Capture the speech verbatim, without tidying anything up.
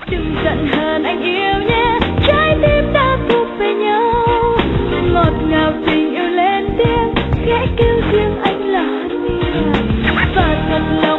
Đừng giận hờn anh yêu nhé, trái tim ta thuộc về nhau. Ngọt ngào tình yêu lên tiếng, khẽ kêu riêng anh là Honey. Và thật là